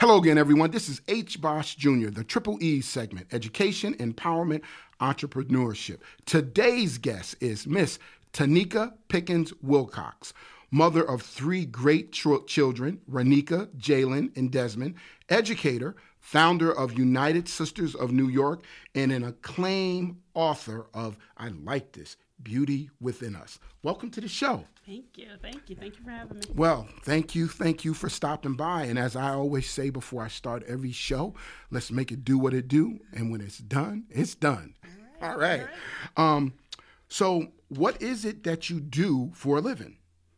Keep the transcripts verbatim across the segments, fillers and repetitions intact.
Hello again, everyone. This is H. Bosch Junior, the Triple E segment, Education, Empowerment, Entrepreneurship. Today's guest is Miss Tanika Pickens Wilcox, mother of three great ch- children, Ranika, Jalen, and Desmond, educator, founder of United Sisters of New York, and an acclaimed author of, I like this, Beauty Within Us. Welcome to the show. Thank you. Thank you. Thank you for having me. Well, thank you. Thank you for stopping by. And as I always say before I start every show, let's make it do what it do. And when it's done, it's done. All right. All right. All right. Um, so what is it that you do for a living?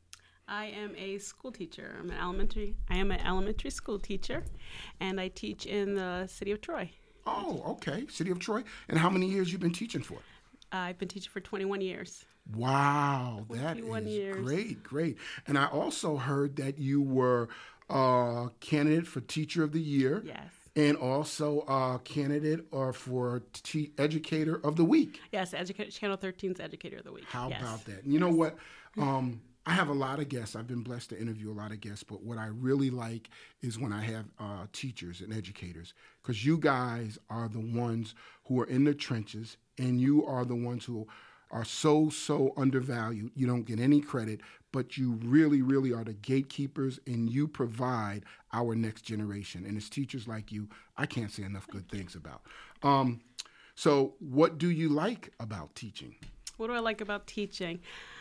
I am a school teacher. I'm an elementary. I am an elementary school teacher, and I teach in the city of Troy. Oh, okay. City of Troy. And how many years you been teaching for? Uh, I've been teaching for twenty-one years. Wow, that is years. great, great. And I also heard that you were a candidate for Teacher of the Year. Yes. And also a candidate or for t- Educator of the Week. Yes, Educa- Channel thirteen's Educator of the Week. How yes. about that? And you know what? Um, I have a lot of guests. I've been blessed to interview a lot of guests, but what I really like is when I have uh, teachers and educators, because you guys are the ones who are in the trenches, and you are the ones who are so, so undervalued. You don't get any credit, but you really, really are the gatekeepers, and you provide our next generation. And it's teachers like you I can't say enough good things about. Um, so what do you like about teaching? What do I like about teaching?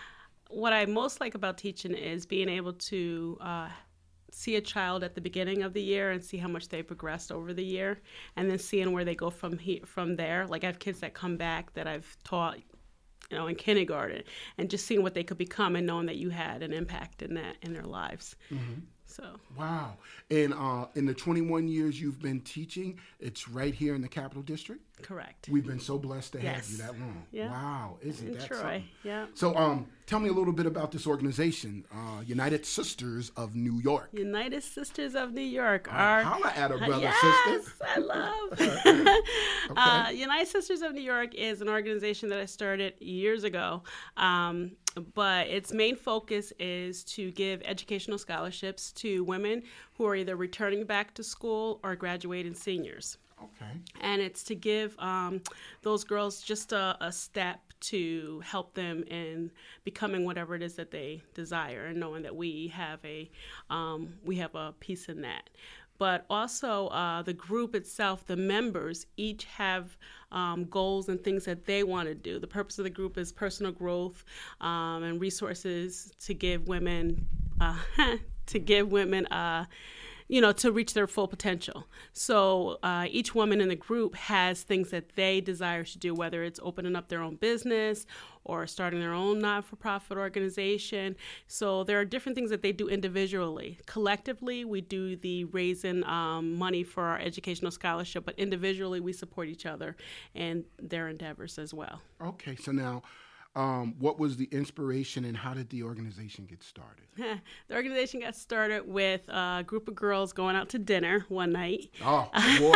What I most like about teaching is being able to uh, see a child at the beginning of the year and see how much they progressed over the year, and then seeing where they go from he- from there. Like I have kids that come back that I've taught, you know, in kindergarten, and just seeing what they could become and knowing that you had an impact in that in their lives. Mm-hmm. So wow. And uh, in the twenty-one years you've been teaching, it's right here in the Capital District? Correct. We've been so blessed to yes. have you that long. Yeah. Wow. Isn't in that Troy. something? Yeah. So um, tell me a little bit about this organization, uh, United Sisters of New York. United Sisters of New York Uh, are... holla at her, brother, yes, sister. I love. Okay. uh, United Sisters of New York is an organization that I started years ago. Um, but its main focus is to give educational scholarships to women who are either returning back to school or graduating seniors. Okay. And it's to give um, those girls just a, a step to help them in becoming whatever it is that they desire, and knowing that we have a um, we have a piece in that. But also uh, the group itself, the members, each have um, goals and things that they want to do. The purpose of the group is personal growth um, and resources to give women uh, to give women. Uh, you know, to reach their full potential. So uh, each woman in the group has things that they desire to do, whether it's opening up their own business or starting their own not-for-profit organization. So there are different things that they do individually. Collectively, we do the raising um, money for our educational scholarship, but individually, we support each other and their endeavors as well. Okay, so now, Um, what was the inspiration and how did the organization get started? The organization got started with a group of girls going out to dinner one night. Oh, boy.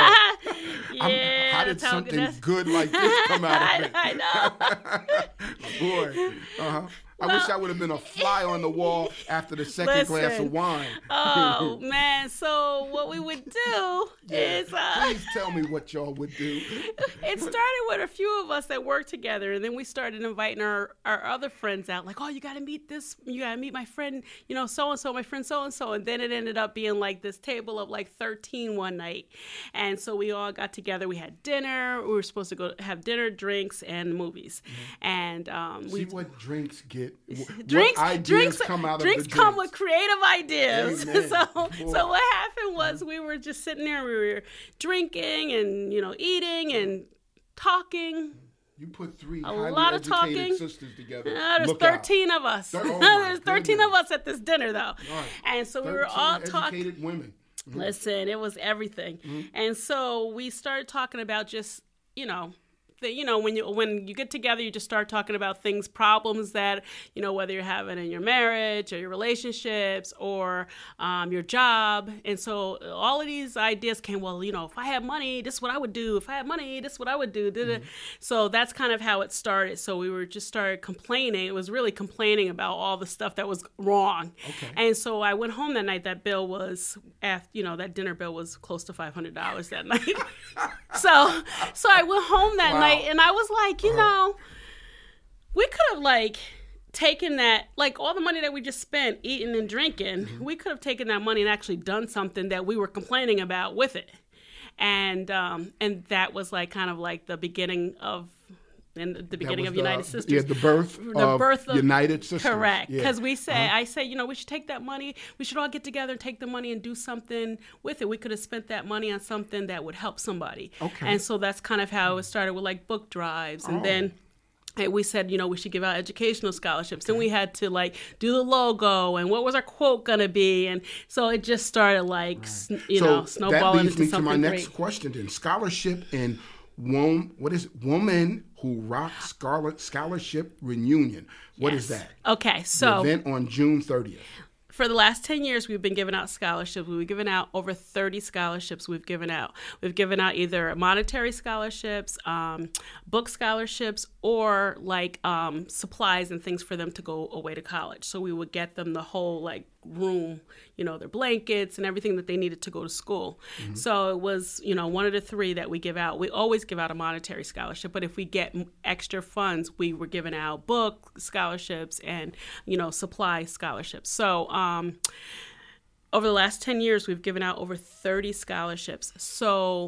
yeah, how did how something that's... good like this come out of it? I, I know. Boy. Uh-huh. I well, wish I would have been a fly on the wall after the second listen, glass of wine. Oh, man. So what we would do yeah. is... Uh, Please tell me what y'all would do. It started with a few of us that worked together, and then we started inviting our, our other friends out. Like, oh, you got to meet this. You got to meet my friend, you know, so-and-so, my friend so-and-so. And then it ended up being like this table of like thirteen one night. And so we all got together. We had dinner. We were supposed to go have dinner, drinks, and movies. Mm-hmm. And um, See we... what drinks get... Drinks, what ideas drinks, come out drinks of the come drinks. with creative ideas. Amen. so, Boy. so what happened was we were just sitting there, we were drinking and, you know, eating and talking. You put three a highly lot of educated talking. sisters together. Uh, there's Look thirteen out. of us. Thir- oh there's thirteen goodness. of us at this dinner, though. Right. And so we were all talking. Educated women. Mm-hmm. Listen, it was everything. Mm-hmm. And so we started talking about just, you know, th- you know, when you when you get together, you just start talking about things, problems that, you know, whether you're having in your marriage or your relationships or um, your job. And so all of these ideas came, well, you know, if I had money, this is what I would do. If I had money, this is what I would do. Mm-hmm. So that's kind of how it started. So we were just started complaining. It was really complaining about all the stuff that was wrong. Okay. And so I went home that night. That bill was, after, you know, that dinner bill was close to five hundred dollars that night. so so I went home that wow. night and I was like, you uh-huh. know, we could have like taken that, like all the money that we just spent eating and drinking, mm-hmm. we could have taken that money and actually done something that we were complaining about with it. And um, and that was like kind of like the beginning of in the beginning of the, United Sisters. Yeah, the birth, the of, birth of United Sisters. Correct. Because yeah. we say, uh-huh. I say, you know, we should take that money. We should all get together and take the money and do something with it. We could have spent that money on something that would help somebody. Okay. And so that's kind of how it started with like book drives. And oh. then hey, we said, you know, we should give out educational scholarships. Then we had to like do the logo and what was our quote going to be. And so it just started like, right. you so know, snowballing into something great. That leads me to my next question then. Scholarship in Wom- what is it? Woman Who Rocks Scarlet Scholarship Reunion. What yes. is that? Okay, so the event on June thirtieth. For the last ten years, we've been giving out scholarships. We've given out over thirty scholarships we've given out. We've given out either monetary scholarships, um, book scholarships, or like um, supplies and things for them to go away to college. So we would get them the whole like room, you know, their blankets and everything that they needed to go to school. Mm-hmm. So it was, you know, one of the three that we give out. We always give out a monetary scholarship, but if we get extra funds, we were giving out book scholarships and, you know, supply scholarships. So um, over the last ten years, we've given out over thirty scholarships. So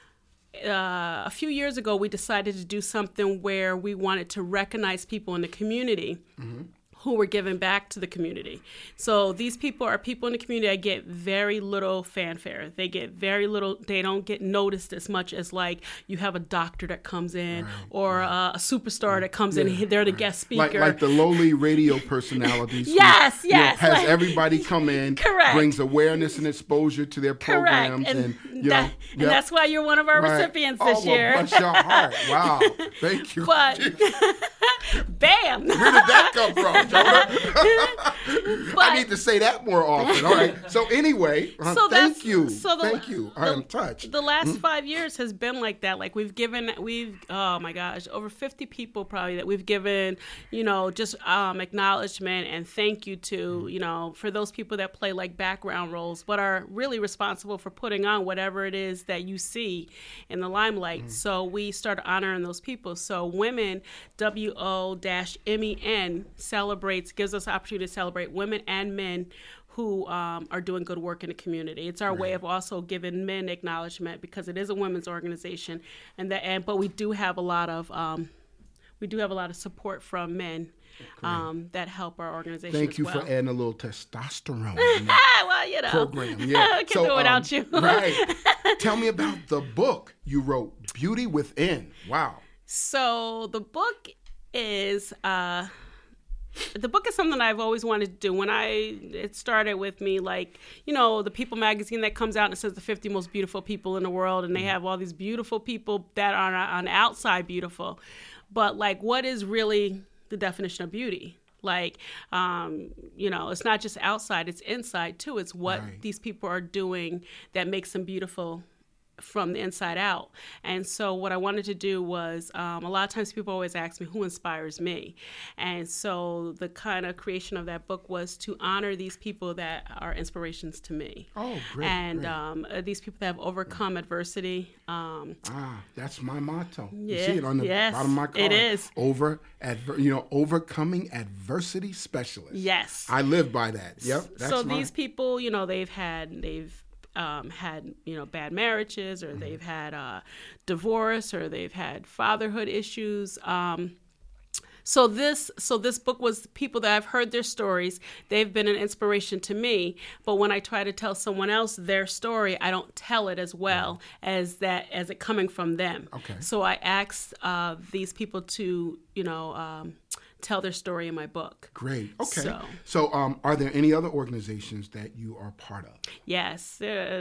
Uh, a few years ago, we decided to do something where we wanted to recognize people in the community mm-hmm. who were giving back to the community. So these people are people in the community that get very little fanfare. They get very little, they don't get noticed as much as like you have a doctor that comes in right, or right. Uh, a superstar right. that comes yeah, in, they're the right. guest speaker. Like, like the lowly radio personalities. yes, who, yes. You know, has like, everybody come in, correct. brings awareness and exposure to their programs. Correct. And, and, you that, know, and yep. that's why you're one of our right. recipients oh, this year. Well, bless your heart. Wow. Thank you. But, bam. Where did that come from, Jonah? But, I need to say that more often. All right. So anyway, uh, so thank you. So the, thank you. I the, am touched. The last mm-hmm. five years has been like that. Like we've given, we've, oh my gosh, over fifty people probably that we've given, you know, just um, acknowledgement and thank you to, mm-hmm. you know, for those people that play like background roles, but are really responsible for putting on whatever it is that you see in the limelight. Mm-hmm. So we started honoring those people. So Women, W O M E N, celebrates, gives us the opportunity to celebrate women and men who um, are doing good work in the community. It's our right. way of also giving men acknowledgement because it is a women's organization, and that. And but we do have a lot of um, we do have a lot of support from men um, that help our organization. Thank as you well. for adding a little testosterone. well, you know, program. Yeah, I can't so, do it without um, you. right. Tell me about the book you wrote, Beauty Within. Wow. So the book is. Uh, The book is something I've always wanted to do. When I, it started with me, like, you know, the People magazine that comes out and it says the fifty most beautiful people in the world, and they have all these beautiful people that are on the outside beautiful. But, like, what is really the definition of beauty? Like, um, you know, it's not just outside, it's inside, too. It's what right. these people are doing that makes them beautiful from the inside out. And so what I wanted to do was, um, a lot of times people always ask me, who inspires me? And so the kind of creation of that book was to honor these people that are inspirations to me. Oh, great. And great. Um, these people that have overcome adversity. Um, ah, that's my motto. Yeah, you see it on the yes, bottom of my card. It is. Over, adver- you know, overcoming adversity specialist. Yes. I live by that. Yep. That's so my... these people, you know, they've had, they've, Um, had, you know, bad marriages, or they've had uh, divorce, or they've had fatherhood issues. Um, so this, so this book was people that I've heard their stories. They've been an inspiration to me. But when I try to tell someone else their story, I don't tell it as well right. as that as it coming from them. Okay. So I asked uh, these people to, you know. Um, tell their story in my book. Great. Okay. So, so um, are there any other organizations that you are part of? Yes, there's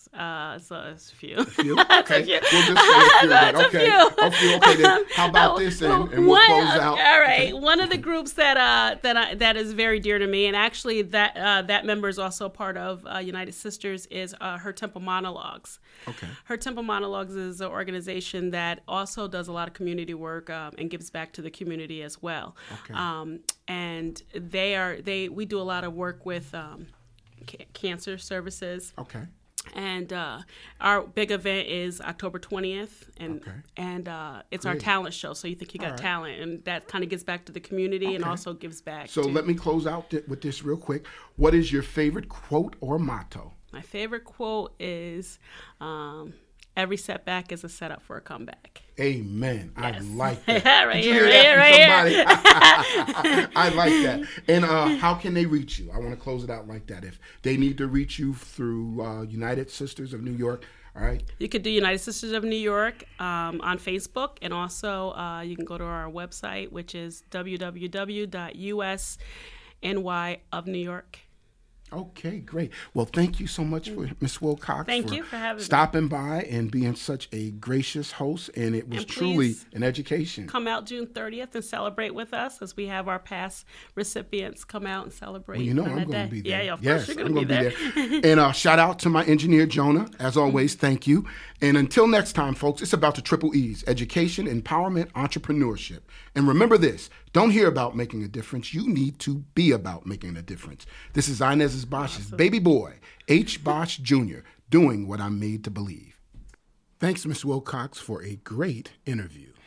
Uh, so it's a few. A few? Okay. a few. We'll just say a few. Then. It's Okay. a few. A few. Okay. Then how about this, and, and we'll One, close out. All right. Okay. One of the groups that uh, that I, that is very dear to me, and actually that uh, that member is also part of uh, United Sisters, is uh, Her Temple Monologues. Okay. Her Temple Monologues is an organization that also does a lot of community work um, and gives back to the community as well. Okay. Um, and they are they we do a lot of work with um, ca- cancer services. Okay. And uh, our big event is October twentieth, and Okay. and uh, it's Great. our talent show. So you think you got All right. talent, and that kind of gives back to the community and Okay. also gives back. So to let me close out th- with this real quick. What is your favorite quote or motto? My favorite quote is, um, "Every setback is a setup for a comeback." Amen. I Yes. like that. right Did you here, hear right that here, from somebody? I like that. And uh, how can they reach you? I want to close it out like that. If they need to reach you through uh, United Sisters of New York, all right? You could do United Sisters of New York um, on Facebook, and also uh, you can go to our website, which is w w w dot u s n y of new york. Okay, great. Well, thank you so much for Miss Wilcox. Thank for you for having me. stopping by and being such a gracious host, and it was And truly please an education. Come out June thirtieth and celebrate with us, as we have our past recipients come out and celebrate. Well, you know on I'm that going to day. be there. Yeah, yeah, of yes, course you're I'm going to be gonna there. be there. And uh, shout out to my engineer Jonah. As always, thank you. And until next time, folks, it's about the triple E's: education, empowerment, entrepreneurship. And remember this: don't hear about making a difference. You need to be about making a difference. This is Inez Bosch's awesome. Baby boy, H. Bosch Junior, doing what I'm made to believe. Thanks, Miss Wilcox, for a great interview.